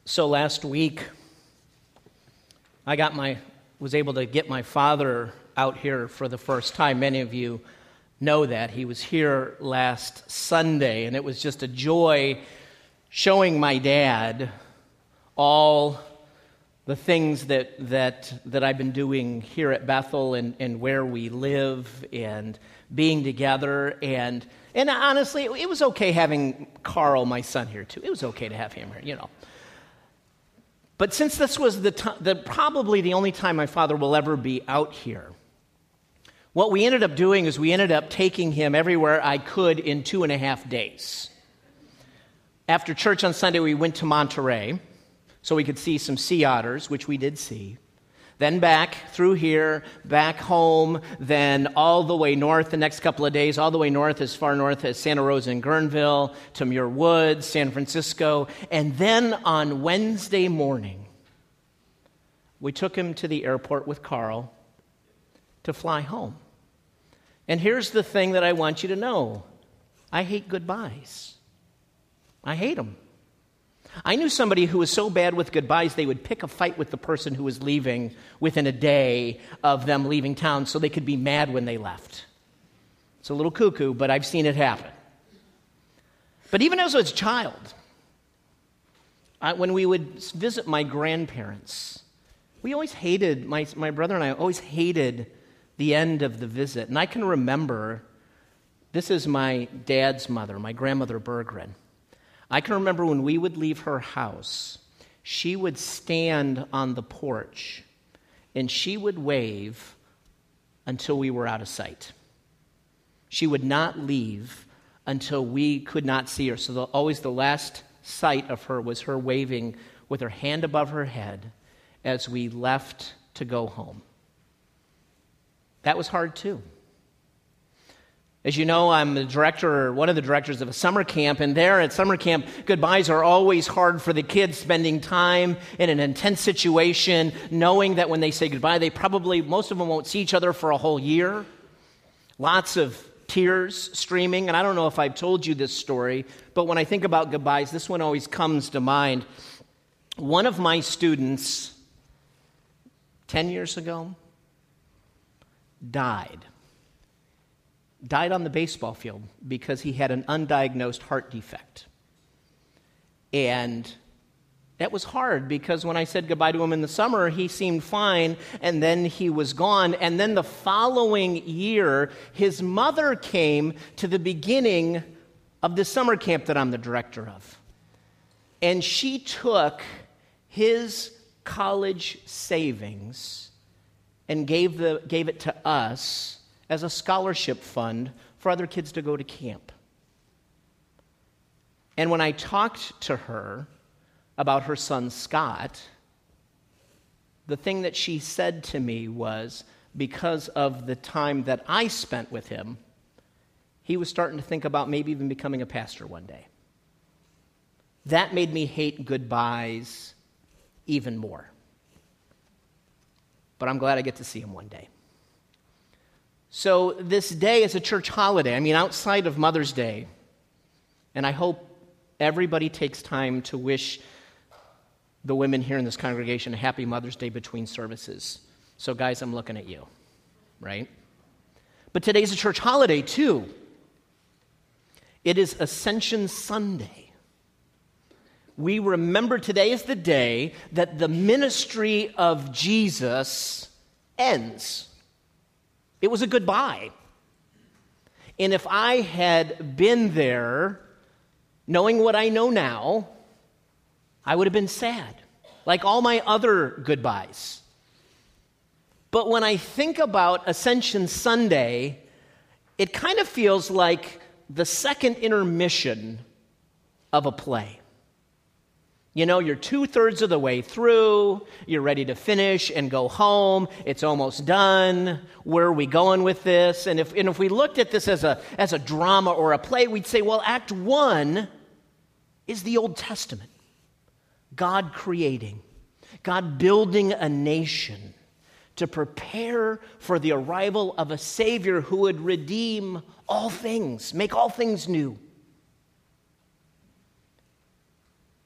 So last week, was able to get my father out here for the first time. Many of you know that. He was here last Sunday, and it was just a joy showing my dad all the things that I've been doing here at Bethel and where we live and being together. And honestly, it was okay having Carl, my son, here too. It was okay to have him here, you know. But since this was probably the only time my father will ever be out here, what we ended up doing is we ended up taking him everywhere I could in 2.5 days. After church on Sunday, we went to Monterey so we could see some sea otters, which we did see. Then back through here, back home, then all the way north the next couple of days, all the way north, as far north as Santa Rosa and Guerneville, to Muir Woods, San Francisco. And then on Wednesday morning, we took him to the airport with Carl to fly home. And here's the thing that I want you to know. I hate goodbyes. I hate them. I knew somebody who was so bad with goodbyes, they would pick a fight with the person who was leaving within a day of them leaving town so they could be mad when they left. It's a little cuckoo, but I've seen it happen. But even as a child, when we would visit my grandparents, we always hated, my brother and I always hated the end of the visit. And I can remember, this is my dad's mother, my grandmother Berggren. I can remember when we would leave her house, she would stand on the porch and she would wave until we were out of sight. She would not leave until we could not see her. So always the last sight of her was her waving with her hand above her head as we left to go home. That was hard too. As you know, I'm one of the directors of a summer camp, and there at summer camp, goodbyes are always hard for the kids, spending time in an intense situation, knowing that when they say goodbye, most of them won't see each other for a whole year. Lots of tears streaming, and I don't know if I've told you this story, but when I think about goodbyes, this one always comes to mind. One of my students, 10 years ago, died on the baseball field because he had an undiagnosed heart defect. And that was hard because when I said goodbye to him in the summer, he seemed fine, and then he was gone. And then the following year, his mother came to the beginning of the summer camp that I'm the director of. And she took his college savings and gave it to us as a scholarship fund for other kids to go to camp. And when I talked to her about her son Scott, the thing that she said to me was, because of the time that I spent with him, he was starting to think about maybe even becoming a pastor one day. That made me hate goodbyes even more. But I'm glad I get to see him one day. So this day is a church holiday. I mean, outside of Mother's Day. And I hope everybody takes time to wish the women here in this congregation a happy Mother's Day between services. So guys, I'm looking at you, right? But today's a church holiday too. It is Ascension Sunday. We remember today is the day that the ministry of Jesus ends. It was a goodbye. And if I had been there, knowing what I know now, I would have been sad, like all my other goodbyes. But when I think about Ascension Sunday, it kind of feels like the second intermission of a play. You know, you're 2/3 of the way through, you're ready to finish and go home, it's almost done, where are we going with this? And if we looked at this as a drama or a play, we'd say, well, Act 1 is the Old Testament. God creating, God building a nation to prepare for the arrival of a Savior who would redeem all things, make all things new.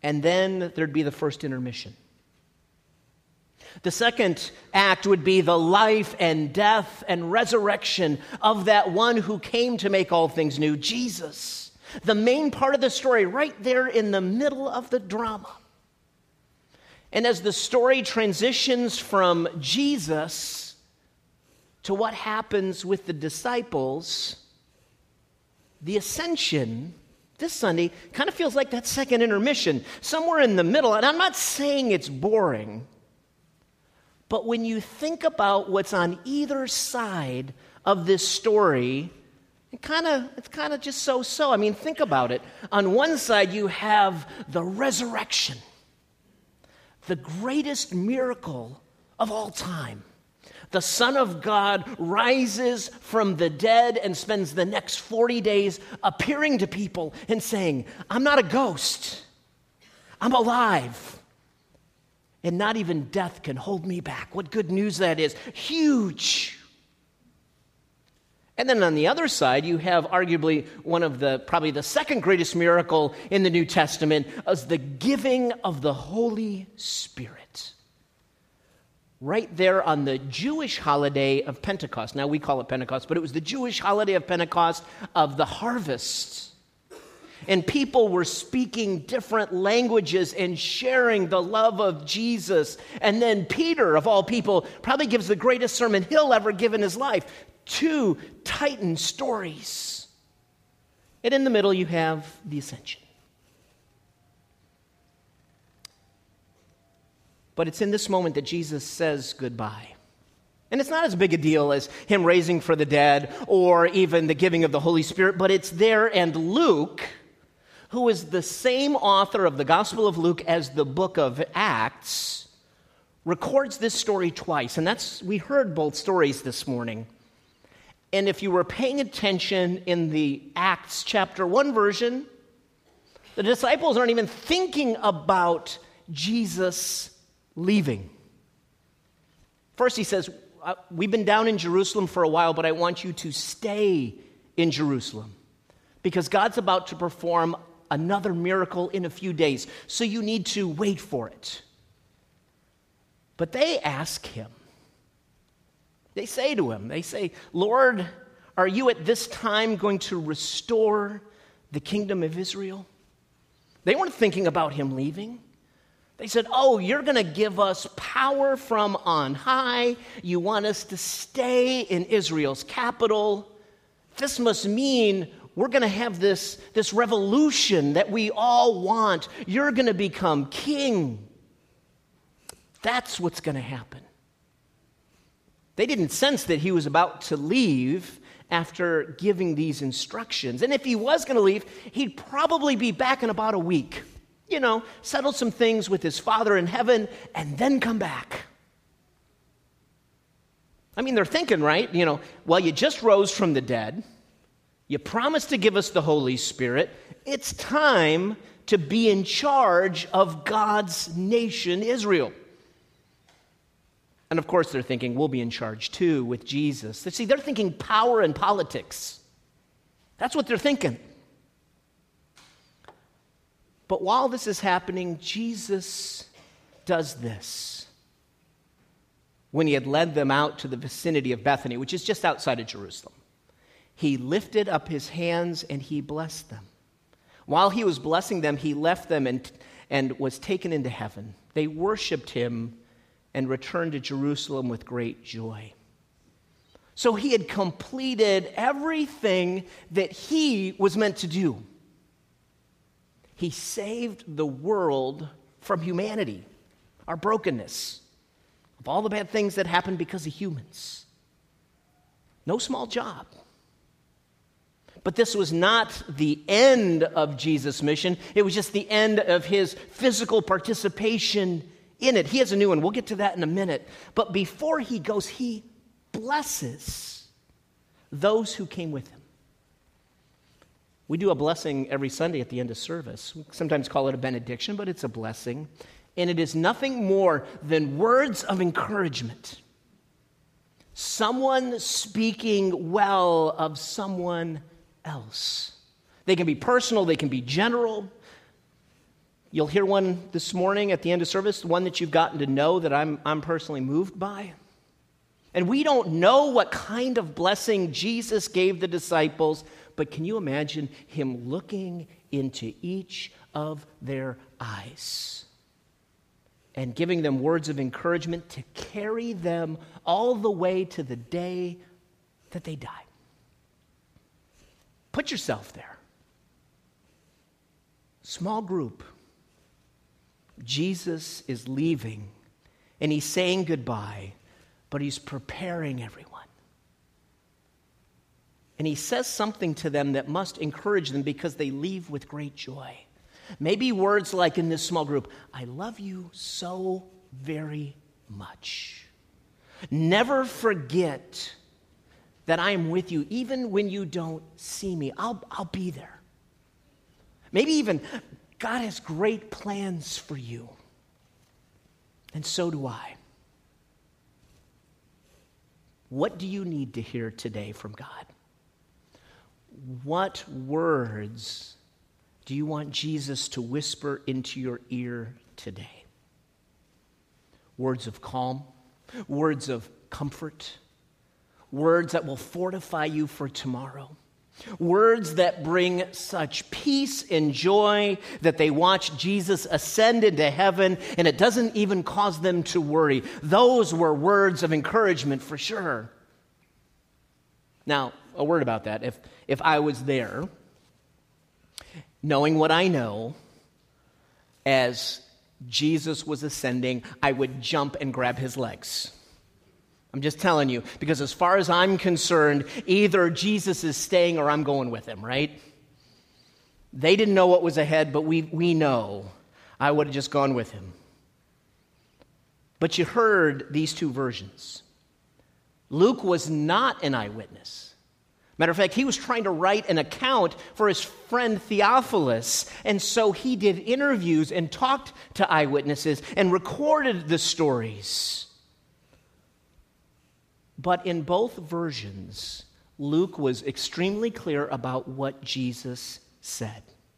and then there'd be the first intermission. The second act would be the life and death and resurrection of that one who came to make all things new, Jesus. The main part of the story, right there in the middle of the drama. And as the story transitions from Jesus to what happens with the disciples, the ascension this Sunday kind of feels like that second intermission, somewhere in the middle. And I'm not saying it's boring, but when you think about what's on either side of this story, it's kind of just so-so. I mean, think about it. On one side, you have the resurrection, the greatest miracle of all time. The Son of God rises from the dead and spends the next 40 days appearing to people and saying, I'm not a ghost. I'm alive. And not even death can hold me back. What good news that is. Huge. And then on the other side, you have arguably probably the second greatest miracle in the New Testament is the giving of the Holy Spirit. Right there on the Jewish holiday of Pentecost. Now we call it Pentecost, but it was the Jewish holiday of Pentecost of the harvest. And people were speaking different languages and sharing the love of Jesus. And then Peter, of all people, probably gives the greatest sermon he'll ever give in his life. 2 Titan stories. And in the middle, you have the ascension. But it's in this moment that Jesus says goodbye. And it's not as big a deal as him raising for the dead or even the giving of the Holy Spirit, but it's there, and Luke, who is the same author of the Gospel of Luke as the book of Acts, records this story twice. And we heard both stories this morning. And if you were paying attention in the Acts chapter 1 version, the disciples aren't even thinking about Jesus leaving. First he says, we've been down in Jerusalem for a while, but I want you to stay in Jerusalem because God's about to perform another miracle in a few days, so you need to wait for it. But they ask him, they say to him, Lord, are you at this time going to restore the kingdom of Israel? They weren't thinking about him leaving. They said, you're going to give us power from on high. You want us to stay in Israel's capital. This must mean we're going to have this revolution that we all want. You're going to become king. That's what's going to happen. They didn't sense that he was about to leave after giving these instructions. And if he was going to leave, he'd probably be back in about a week. Settle some things with his Father in heaven, and then come back. I mean, they're thinking, right? Well, you just rose from the dead. You promised to give us the Holy Spirit. It's time to be in charge of God's nation, Israel. And of course, they're thinking, we'll be in charge too with Jesus. See, they're thinking power and politics. That's what they're thinking. But while this is happening, Jesus does this. When he had led them out to the vicinity of Bethany, which is just outside of Jerusalem, he lifted up his hands and he blessed them. While he was blessing them, he left them and was taken into heaven. They worshiped him and returned to Jerusalem with great joy. So he had completed everything that he was meant to do. He saved the world from humanity, our brokenness, of all the bad things that happened because of humans. No small job. But this was not the end of Jesus' mission. It was just the end of his physical participation in it. He has a new one. We'll get to that in a minute. But before he goes, he blesses those who came with him. We do a blessing every Sunday at the end of service. We sometimes call it a benediction, but it's a blessing. And it is nothing more than words of encouragement. Someone speaking well of someone else. They can be personal, they can be general. You'll hear one this morning at the end of service, one that you've gotten to know that I'm personally moved by. And we don't know what kind of blessing Jesus gave the disciples, but can you imagine him looking into each of their eyes and giving them words of encouragement to carry them all the way to the day that they die? Put yourself there. Small group. Jesus is leaving, and he's saying goodbye, but he's preparing everyone. And he says something to them that must encourage them because they leave with great joy. Maybe words like in this small group, I love you so very much. Never forget that I am with you even when you don't see me. I'll be there. Maybe even God has great plans for you. And so do I. What do you need to hear today from God? What words do you want Jesus to whisper into your ear today? Words of calm, words of comfort, words that will fortify you for tomorrow, words that bring such peace and joy that they watch Jesus ascend into heaven and it doesn't even cause them to worry. Those were words of encouragement for sure. Now, a word about that. If I was there, knowing what I know, as Jesus was ascending, I would jump and grab his legs. I'm just telling you, because as far as I'm concerned, either Jesus is staying or I'm going with him, right? They didn't know what was ahead, but we know. I would have just gone with him. But you heard these two versions. Luke was not an eyewitness. Matter of fact, he was trying to write an account for his friend Theophilus, and so he did interviews and talked to eyewitnesses and recorded the stories. But in both versions, Luke was extremely clear about what Jesus said.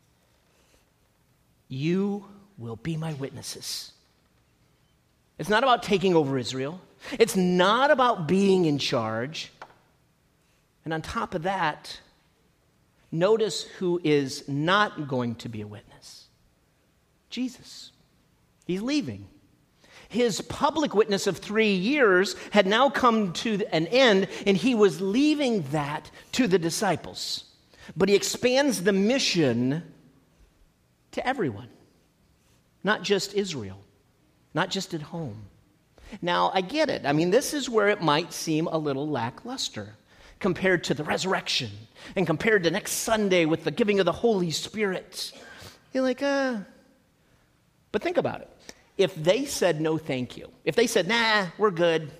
You will be my witnesses. It's not about taking over Israel. It's not about being in charge. And on top of that, notice who is not going to be a witness. Jesus. He's leaving. His public witness of 3 years had now come to an end, and he was leaving that to the disciples. But he expands the mission to everyone, not just Israel, not just at home. Now, I get it. I mean, this is where it might seem a little lackluster compared to the resurrection and compared to next Sunday with the giving of the Holy Spirit. You're like, But think about it. If they said no thank you, if they said, nah, we're good,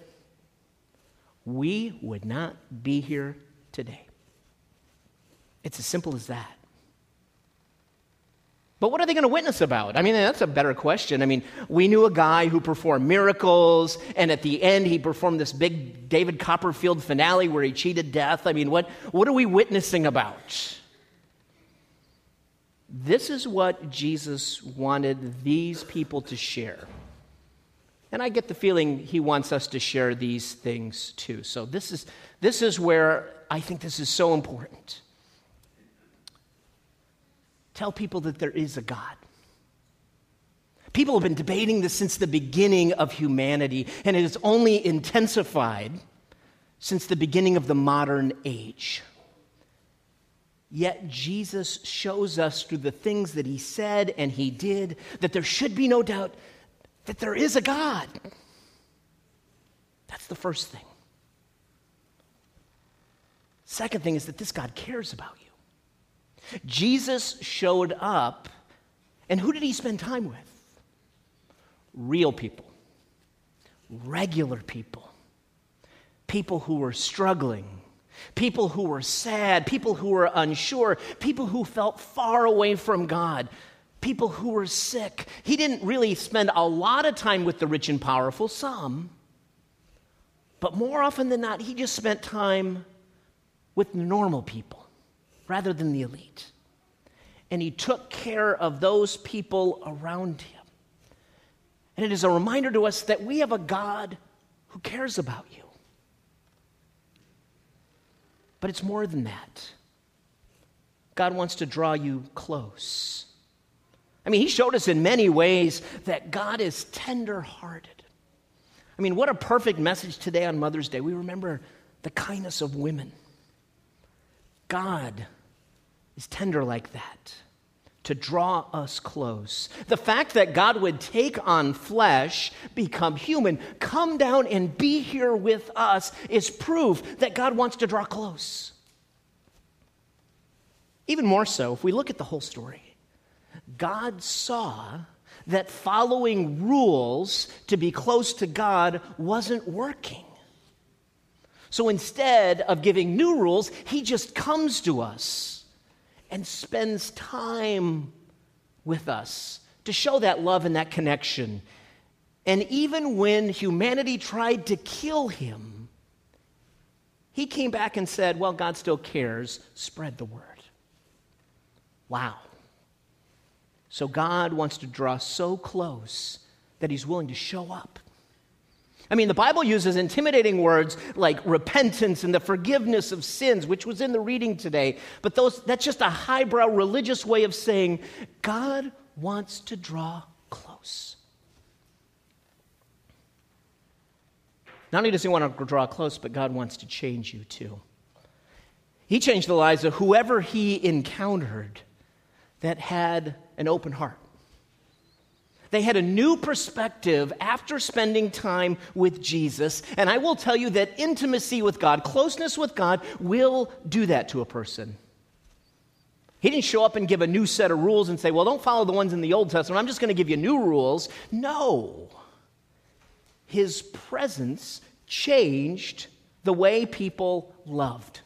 we would not be here today. It's as simple as that. But what are they going to witness about? I mean, that's a better question. I mean, we knew a guy who performed miracles, and at the end he performed this big David Copperfield finale where he cheated death. I mean, what are we witnessing about? This is what Jesus wanted these people to share. And I get the feeling he wants us to share these things too. So this is where I think this is so important. Tell people that there is a God. People have been debating this since the beginning of humanity, and it has only intensified since the beginning of the modern age. Yet Jesus shows us through the things that he said and he did that there should be no doubt that there is a God. That's the first thing. Second thing is that this God cares about you. Jesus showed up, and who did he spend time with? Real people, regular people, people who were struggling, people who were sad, people who were unsure, people who felt far away from God, people who were sick. He didn't really spend a lot of time with the rich and powerful, some, but more often than not, he just spent time with normal people rather than the elite. and he took care of those people around him. And it is a reminder to us that we have a God who cares about you. But it's more than that. God wants to draw you close. I mean, he showed us in many ways that God is tender-hearted. I mean, what a perfect message today on Mother's Day. We remember the kindness of women. God is tender like that, to draw us close. The fact that God would take on flesh, become human, come down and be here with us is proof that God wants to draw close. Even more so, if we look at the whole story, God saw that following rules to be close to God wasn't working. So instead of giving new rules, he just comes to us and spends time with us to show that love and that connection. And even when humanity tried to kill him, he came back and said, well, God still cares. Spread the word. Wow. So God wants to draw so close that he's willing to show up. I mean, the Bible uses intimidating words like repentance and the forgiveness of sins, which was in the reading today. But that's just a highbrow religious way of saying God wants to draw close. Not only does he want to draw close, but God wants to change you too. He changed the lives of whoever he encountered that had an open heart. They had a new perspective after spending time with Jesus. And I will tell you that intimacy with God, closeness with God, will do that to a person. He didn't show up and give a new set of rules and say, well, don't follow the ones in the Old Testament. I'm just going to give you new rules. No. His presence changed the way people loved.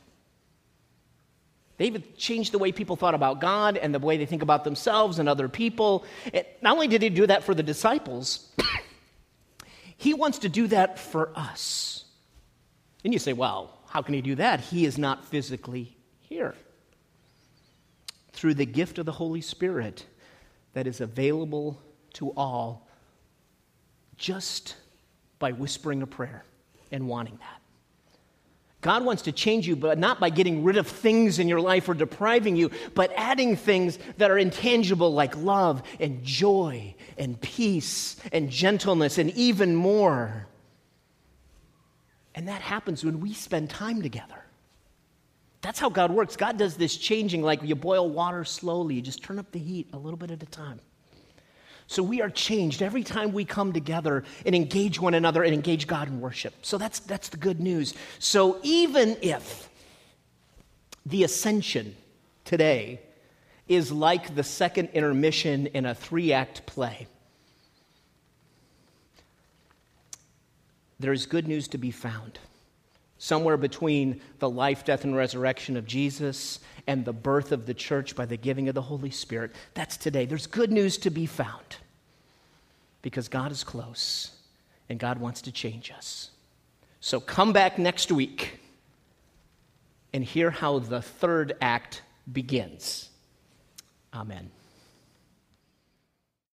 David changed the way people thought about God and the way they think about themselves and other people. And not only did he do that for the disciples, he wants to do that for us. And you say, well, how can he do that? He is not physically here. Through the gift of the Holy Spirit that is available to all just by whispering a prayer and wanting that. God wants to change you, but not by getting rid of things in your life or depriving you, but adding things that are intangible like love and joy and peace and gentleness and even more. And that happens when we spend time together. That's how God works. God does this changing like you boil water slowly. You just turn up the heat a little bit at a time. So we are changed every time we come together and engage one another and engage God in worship. So that's the good news. So even if the ascension today is like the second intermission in a 3-act play, there is good news to be found. Somewhere between the life, death, and resurrection of Jesus and the birth of the church by the giving of the Holy Spirit. That's today. There's good news to be found because God is close and God wants to change us. So come back next week and hear how the third act begins. Amen.